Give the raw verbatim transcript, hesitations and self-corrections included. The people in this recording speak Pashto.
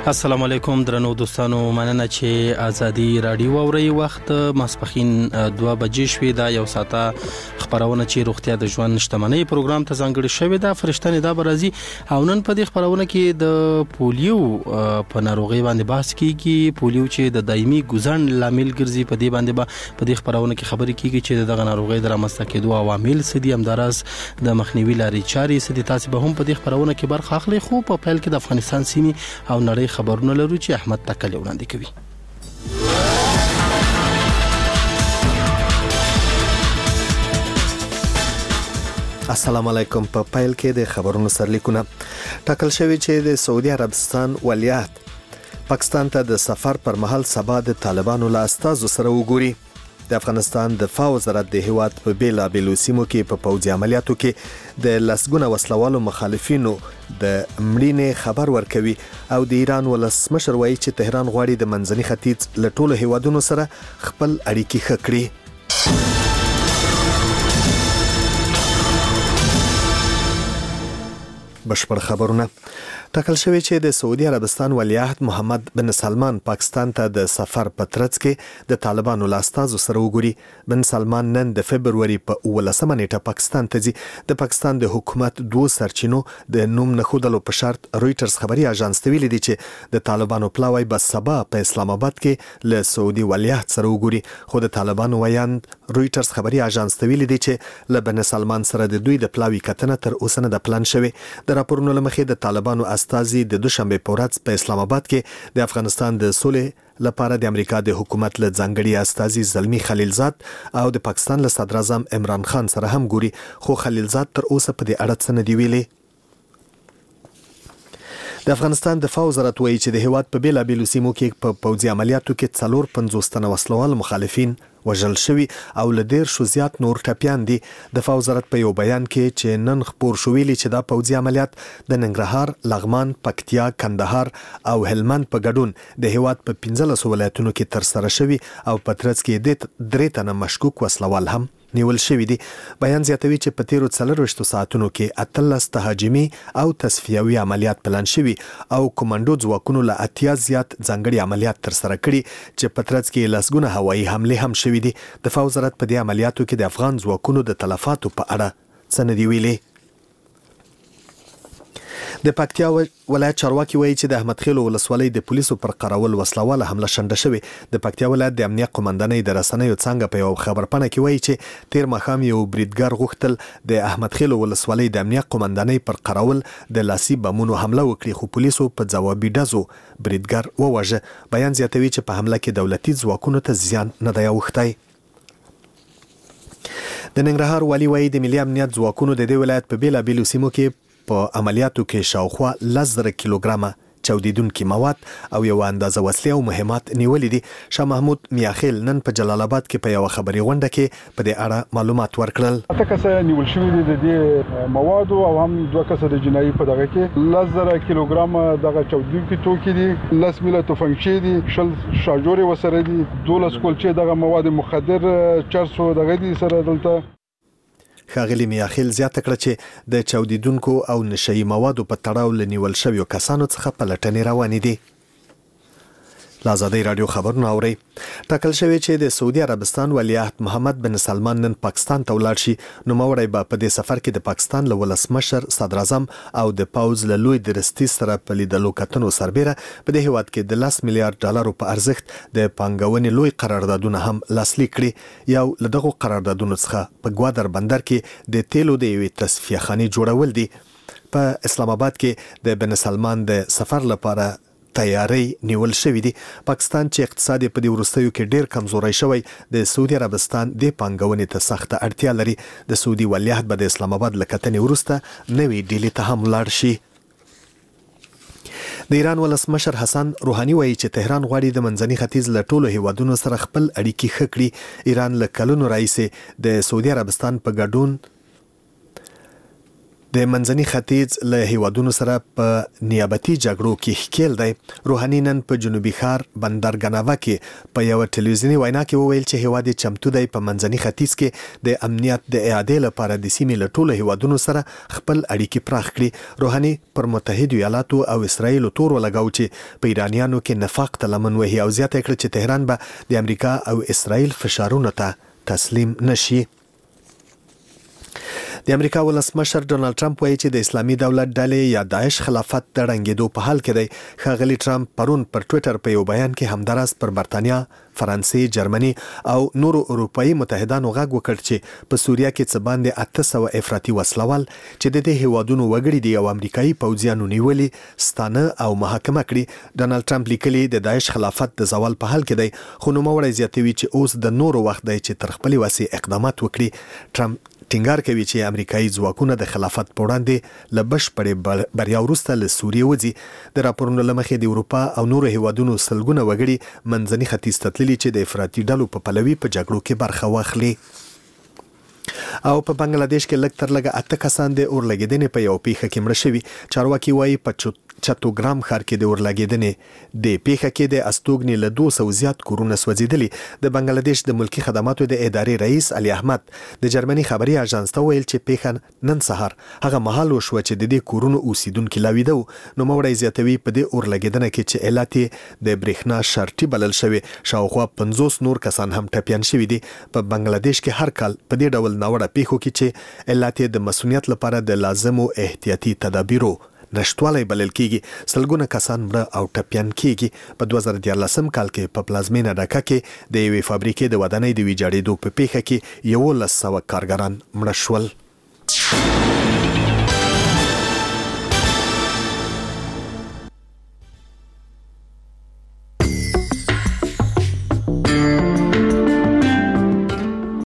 السلام علیکم درنو دوستانو، مننه چې ازادي رادیو اوري. وخت ماسپخین دوه بجې شوې. دا یو ساعته خبرونه چې روغتیا د ژوند شتمنۍ پروګرام ته ځانګړې شوې ده. فرشتنه دا برازي او نن په دې خبرونه کې د پولیو په ناروغي باندې بحث کیږي. پولیو چې د دایمي ګزن لامل ګرځي، په دې باندې با په دې خبرونه کې خبرې کیږي چې دغه ناروغي د رامنځته کېدو عوامل څه دي، همدارس د مخنیوي لارې چارې څه دي. تاسو به هم په دې خبرونه کې برخه اخلئ. خو په پیل کې د افغانستان سیمې او نړۍ خبرونه لرو چې احمد تکل وړاندې کوي. السلام علیکم. په پیل کې د خبرونو سرلیکونه. ټاکل شوی چې د سعودي عربستان ولیعهد پاکستان ته د سفر پر مهال سبا د طالبانو له استازو سره وګوري. د افغانستان دفاع وزارت د هیواد په بیلا بیلو سیمو کې په پوځي عملیاتو کې د لسګونه وسلوالو مخالفینو د مړینې خبر ورکوي او د ایران ولسمشر وایي چې تهران غواړي د منځني ختیځ له ټولو هیوادونو سره خپل اړیکې ښه کړي. بشپړ خبرونه. ټاکل شوی چې د سعودي عربستان ولیعهد محمد بن سلمان پاکستان ته د سفر په ترڅ کې د طالبانو له استازو سره وګوري. بن سلمان نن د فبروري په اوولسمه نیټه پاکستان ته ځي. د پاکستان د حکومت دوه سرچینو د نوم نه ښودلو په شرط رويټرز خبري اژانس ته ویلي دي چې د طالبانو پلاوی به سبا په اسلام آباد کې له سعودي ولیعهد سره وګوري. خو د طالبانو ویاند رويټرز خبري اژانس ته ویلي دي چې له بن سلمان سره د دوی د پلاوی کتنه تر اوسه نه د پلان شوی. د راپورونو لمخې د طالبانو استازي د دوشنبه په ورځ په اسلام آباد کې د افغانستان د سولې لپاره د امریکا د حکومت له ځانګړي استازي زلمی خلیلزاد او د پاکستان له صدر اعظم عمران خان سره هم ګوري. خو خلیلزاد تر اوسه په دې اړه څه نه دی ویلي. د افغانستان دفاع وزارت وایي چې د هیواد په بیلا بیلو سیمو کې په پوځي عملیاتو کې څلور پنځوس تنه وسلوال مخالفین وژل شوي او له ډیر شو زیات نور ټپیان دي. دفاع وزارت په یو بیان کې چې نن خبر شو ویلي چې دا پوځي عملیات د ننګرهار، لغمان، پکتیا، کندهار او هلمند په ګډون د هیواد په پنځلسو ولایتونو کې تر سره شوي او په ترڅ کې د درې تنه مشکوک وسلوال هم نیول شوی دي. بیان زیاتوي چې په تیرو څلرویشتو ساعتونو کې اتلس تهاجمي او تصفیوي عملیات پلان شوي او کمانډو ځواکونو له اتیا زیات ځانګړي عملیات تر سره کړي چې په ترڅ کې لسګونه هوایي حمله هم شوي دي. دفاع وزارت په دې عملیاتو کې د افغان ځواکونو د تلفاتو په اړه څه نه دی ویلي. د پکتیا ولایت چارواکي وایي چې د احمد خیل ولسوالۍ د پولیسو پر قراول وسلواله حمله شنډه شوې. د پکتیا ولایت د امنیت قومندانۍ د رسنیو څنګه په یو خبرپاڼه کې وایي چې تیر ماښام یو بریدګر غوښتل د احمد خیل ولسوالۍ د امنیت قومندانۍ پر قراول د لاسي بمونو حمله وکړي، خو پولیسو په ځوابي ډزو بریدګر وواژه. بیان زیاتوي چې په حمله کې دولتي ځواکونو ته زیان نه دی اوښتی. د ننګرهار والي وایي د ملي امنیت ځواکونو د دې ولایت په بیلا بیلو سیمو کې په عملیاتو کې شاوخوا لس زره کیلوګرامه چاودیدونکي مواد او یو اندازه وسلې او مهمات نیولې دي. شاه محمود میاخیل نن په جلال آباد کې په یو خبري غونډه کې په دې اړه معلومات ورکړل. اته کسه نیول شوی دي د دې مواد او هم دوه کسه د جنایي په دغه کې لس زره کیلوګرامه دغه چاودیدونکي توکي دي، لس میله توفنګچې دي، شل شاجوري وسره دي، دولس کولچې دغه مواد مخدر چرسو دغه دي سره دلته. ښاغلي میاخیل زیاته کړه چې د چاودیدونکو او نشهیي موادو په تړاو له نیول شویو کسانو څخه پلټنې روانې دي. له ازادۍ راډیو خبرونه اورئ. ټاکل شوی چې د سعودي عربستان ولیعهد محمد بن سلمان نن پاکستان ته ولاړ شي. نوموړی به په دې سفر کې د پاکستان له ولسمشر، صدر اعظم او د پوځ له لوی درستي سره په لیدلو کتنو سربیره په دې هیواد کې د لس میلیارډ ډالرو په ارزښت د پانګونې لوی قراردادونه هم لاسلیک کړي. یو له دغو قراردادونو څخه په ګوادر بندر کې د تیلو د یوې تصفیه خانې جوړول دي. په اسلام آباد کې د بن سلمان د سفر لپاره تیاری نیول شوی دی. پاکستان چې اقتصادي په دې وروستیو کې ډیر کمزوري شوی، د سعودي عربستان د پانګونې ته سخته اړتیا لري. د سعودي ولیعهد به د اسلام آباد له کتنې وروسته نوې ډیلي ته هم لاړ شي. د ایران ولسمشر حسن روحاني وایي چې تهران غواړي د منځني ختیځ له ټولو هیوادونو سره خپل اړیکې ښه کړي. ایران له کلونو راهیسې د سعودي عربستان په ګډون د منځني ختیځ له هیوادونو سره په نیابتي جګړو کې ښکیل دی. روحاني نن په جنوبي ښار بندرګناوا کې په یو ټلویزیوني وینا کې وویل چې هیواد یې چمتو دی په منځني ختیځ کې د امنیت د اعادې لپاره د سیمې له ټولو هیوادونو سره خپل اړیکې پراخ کړي. روحاني پر متحده ایالاتو او اسرائیل تور ولګاو چې په ایرانیانو کې نفاق ته لمن وهي او زیاته کړه چې تهران به د امریکا او اسرائیل فشارونو ته تسلیم نشي. د امریکا ولسمشر ډونالد ټرمپ وایي چې د اسلامي دولت ډلې یا داعش خلافت د ړنګېدو په حال کې دی. ښاغلي ټرمپ پرون پر ټویټر په یو بیان کې همداراز پر برتانیا، فرانسې، جرمني او نورو اروپایي متحدانو غږ وکړ چې په سوریه کې څه باندې اته سوه افراطي وسلوال چې د دې هیوادونو وګړي دي او امریکایي پوځیانو نیولي ستانه او محاکمه کړي. ډونالد ټرمپ لیکلي د داعش خلافت د زوال په حال کې دی، خو نوموړی زیاتوي چې اوس د نورو وخت دی چې تر خپلې وسې اقدامات وکړي. ټرمپ ټینګار کوي چې امریکایي ځواکونه د خلافت په وړاندې له بشپړې بریا وروسته له سوریې وځي. د راپورونو له مخې د اروپا او نورو هیوادونو سلګونه وګړي منځني ختیځ ته تللي چې د افراطي ډلو په پلوي په جګړو کې برخه واخلي. او په بنگلاديش کې لږ تر لږه اته کسان د اورلګیدنې په یو پیښه کې مړه شوي. چارواکي وایي په چتوګرام ښار کې د اورلګیدنې د پیښه کې د استوګنې له دوه سوه زیات کورونه سوځېدلي. د بنگلاديش د ملکي خدماتو د ادارې رئیس علي احمد د جرمني خبري اژانس ته ویل چې پیښه نن سهار هغه مهال وشوه چې د دې کورونو اوسیدونکي لا ویده وو. نوموړی زیاتوي په دې اورلګیدنه کې چې علت یې د برېښنا شرطي بلل شوی، شاوخوا پنځوس نور کسان هم ټپیان شوي دي. په بنگلاديش کې هر کال په دې ډول ناوړه پیښو کې چې علت یې د مسؤلیت لپاره د لازمو احتیاطي تدابیرو نشټوالی بلل کیږي، سلګونه کسان مړه او ټپیان کیږي. په دوه زره دیارلسم کال کې په پلازمینه ډاکا کې د یوې فابریکې د ودانۍ د ویجاړېدو په پیښه کې یولس سوه کارګران مړه شول.